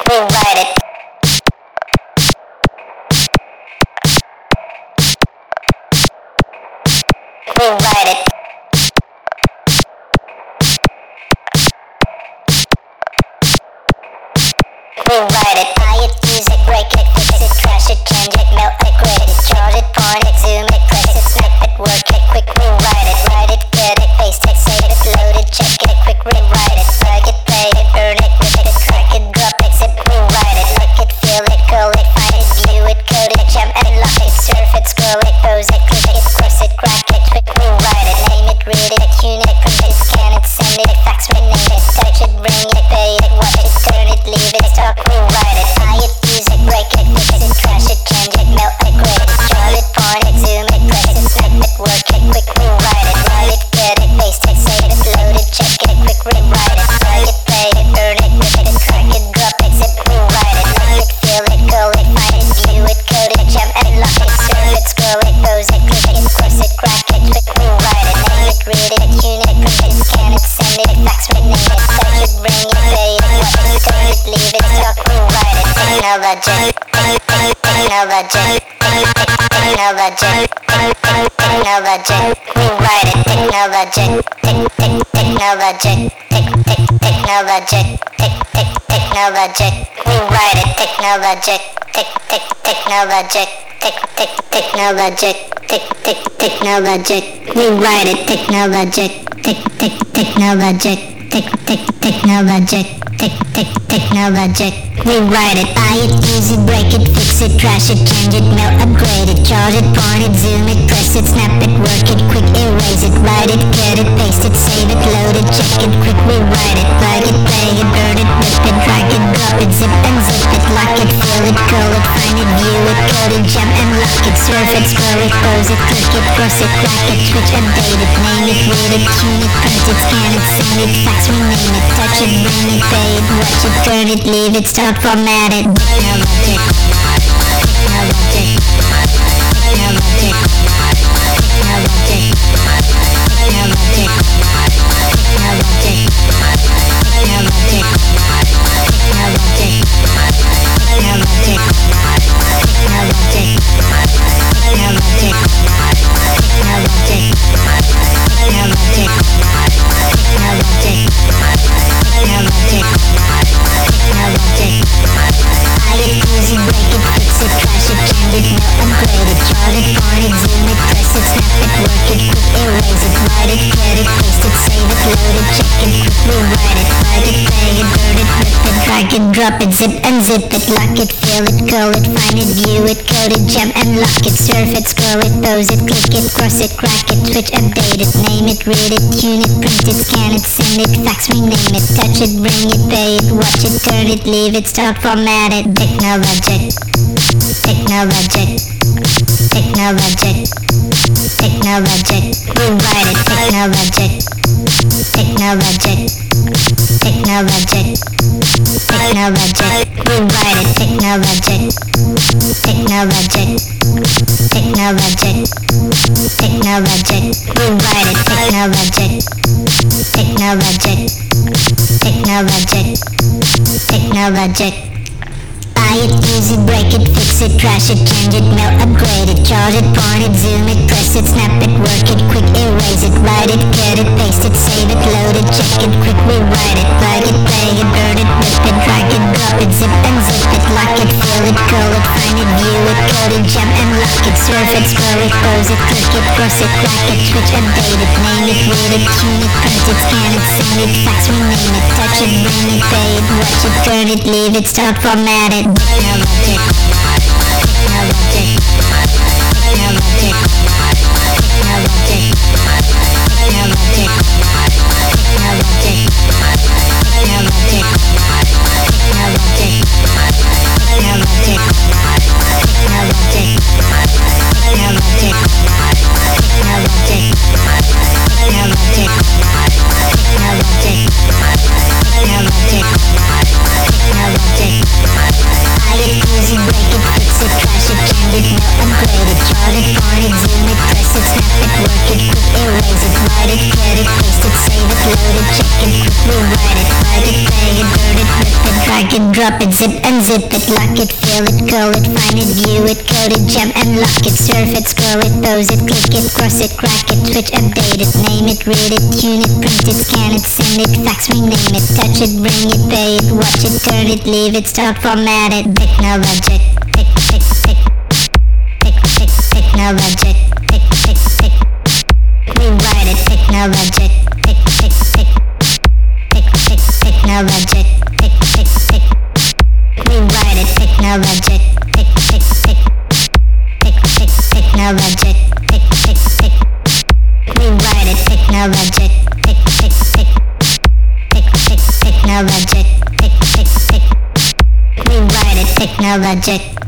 rewrite it. Rewrite it. Rewrite it. Buy it, use it, break it, fix it, trash it, change it, melt it, grade it, charge it, point it, zoom it, press it, snap it, work it, quick rewrite it, write it, cut it, paste it, save it, load it, check it, quick rewrite it, plug it, play it, burn it, rip it, crack it, drop it, zip, rewrite it, like it, feel it, call it, find it, view it, code it, jump and lock it, surf it, scroll it, pose it, click it, cross it, crack it, quick rewrite it, name it, read it, tune it, print it, scan it, send it, fax, rename it, touch it, bring it, pay it, watch it, turn it, leave it, stop, rewrite it, buy it, use it, break it, fix it, trash it, change it, melt it, grade it, chart it, point it, zoom it, press it, snap it, work it, quick rewrite it, write it, cut it, paste it, save it, load it, check it, quick rewrite it, plug it, play it, burn it, rip it, crack it, drop it, zip, rewrite it, like it, feel it, call it, find it, view it, code it, jump and lock it, surf it, scroll it, pose it, click it, cross it, crack it, quick rewrite it, name it, read it, tune it, print it, scan it, send it, fax, rename it, touch it, bring it, pay it, watch it, turn it, leave it, stop, rewrite it, technologic, technologic, technologic, technologic, rewrite it, technologic, technologic, technologic, technologic, rewrite it, technologic, technologic, technologic, technologic, rewrite it, technologic, technologic, technologic, technologic, rewrite it, buy it, use it, break it, fix it, trash it, change it, melt, upgrade it, charge it, point it, zoom it, press it, snap it, work it, quick erase it, write it, cut it, paste it, save it, load it, check it, quick rewrite it, plug it, play it, burn it, rip it, drag it, drop it, zip and zip it, lock it, feel it, call it, find it, view it, code it, jump and lock it, surf it, scroll it, pose it, click it, cross it, crack it, switch, update it, name it, read it, tune it, print it, scan it, send it, fax, rename it, touch it, bring it, pay it, watch it, turn it, leave it, start, format it, technologic, technologic, technologic, technologic, technologic, technologic, technologic, technologic, technologic, technologic, technologic, technologic, technologic, technologic, technologic, technologic, buy it, use it, break it, fix it, trash it, change it, melt, upgrade it, chart it, point it, zoom it, press it, snap it, work it, quick erase it, write it, cut it, paste it, save it, load it, check it, quick rewrite it, plug it, play it, burn it, rip it, drag it, drop it, zip and zip it, lock it, feel it, call it, find it, view it, code it, jump and lock it, surf it, scroll it, pose it, click it, cross it, crack it, switch, update it, name it, read it, tune it, print it, scan it, send it, fax, rename it, touch it, bring it, pay it, watch it, turn it, leave it, start, format it, technologic, technologic, technologic, technologic, rewrite it, technologic, technologic, technologic, technologic, rewrite it, technologic, technologic, technologic, technologic, rewrite it, technologic, technologic, technologic, technologic, buy it, use it, break it, fix it, trash it, change it, melt, upgrade it, charge it, point it, zoom it, press it, snap it, work it, quick erase it, write it, cut it, paste it, save it, load it, check it, quick rewrite it, plug it, play it, burn it, rip it, drag it, drop it, zip and zip it, lock it, feel it, call it, find it, view it, code it, jump and lock it, surf it, scroll it, pose it, click it, cross it, crack it, switch, update it, name it, read it, tune it, print it, scan it, send it, fax, rename it, touch it, bring it, pay it, watch it, turn it, leave it, start, format it, technologic, technologic, technologic, technologic, technologic, technologic, technologic, technologic, technologic, technologic, technologic, technologic, technologic, technologic, technologic, technologic, buy it, use it, break it, fix it, trash it, change Drop it, zip and zip it, lock it, feel it, curl it, find it, view it, code it, jump and lock it, surf it, scroll it, pose it, click it, cross it, crack it, switch, update it, name it, read it, tune it, print it, scan it, send it, fax, rename it, touch it, bring it, pay it, watch it, turn it, leave it, start, format it. Technologic, technologic, rewrite it. Technologic, technologic, rewrite it. Technologic, technologic, rewrite it. Technologic, technologic, rewrite it. Technologic.